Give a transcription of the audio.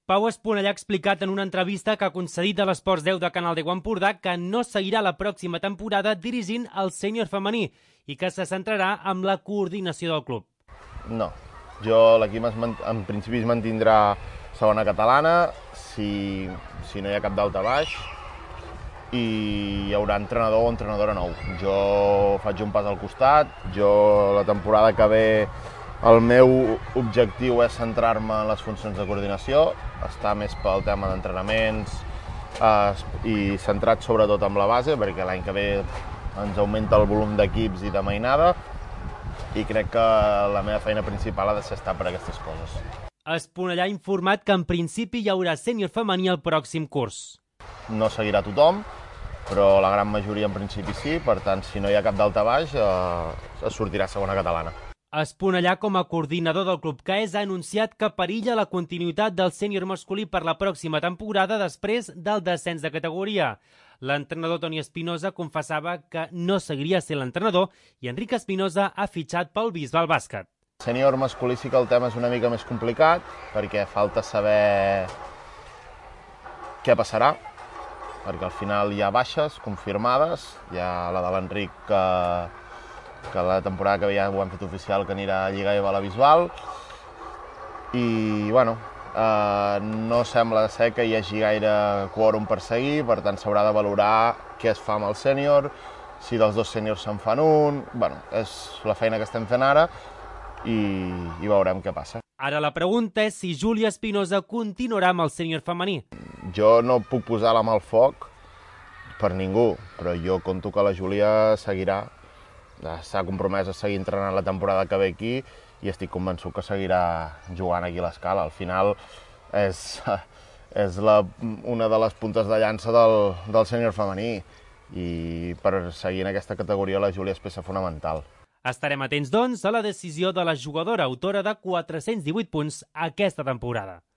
Pau Esponellà ha explicat en una entrevista que ha concedit a l'Esports 10 de Canal 10 Empordà que no seguirà la pròxima temporada dirigint el sènior femení i que se centrarà en la coordinació del club. No, l'equip en principi es mantindrà segona catalana, si no hi ha cap daltabaix, i hi haurà entrenador o entrenadora nou. Jo faig un pas al costat, la temporada que ve el meu objectiu és centrar-me en les funcions de coordinació, estar més pel tema d'entrenaments i centrat sobretot en la base, perquè l'any que ve ens augmenta el volum d'equips i de mainada, i crec que la meva feina principal ha de ser estar per aquestes coses. Esponellà ha informat que en principi hi haurà sènior femení el pròxim curs. No seguirà tothom, però la gran majoria en principi sí, per tant, si no hi ha cap daltabaix, es sortirà segona catalana. Esponellà, com a coordinador del Club Caes, ha anunciat que perilla la continuïtat del sènior masculí per la pròxima temporada després del descens de categoria. L'entrenador Toni Espinosa confessava que no seguiria sent l'entrenador i Enric Espinosa ha fitxat pel Bisbal Bàsquet. Sènior masculí sí que el tema és una mica més complicat perquè falta saber què passarà, perquè al final hi ha baixes confirmades, hi ha la de l'Enric que la temporada que ve ja ho hem fet oficial que anirà a Lliga EVA a la Bisbal, i bueno, no sembla ser que hi hagi gaire quòrum per seguir, per tant s'haurà de valorar què es fa amb el sènior, si dels dos sèniors se'n fan un. Bueno, és la feina que estem fent ara i veurem què passa. Ara la pregunta és si Júlia Espinosa continuarà amb el sènior femení. Jo no puc posar la mà al foc per ningú, però jo conto que la Júlia seguirà. S'ha compromès a seguir entrenant la temporada que ve aquí i estic convençut que seguirà jugant aquí a l'Escala. Al final és una de les puntes de llança del sènior femení i per seguir en aquesta categoria la Júlia és peça fonamental. Estarem atents, doncs, a la decisió de la jugadora autora de 418 punts aquesta temporada.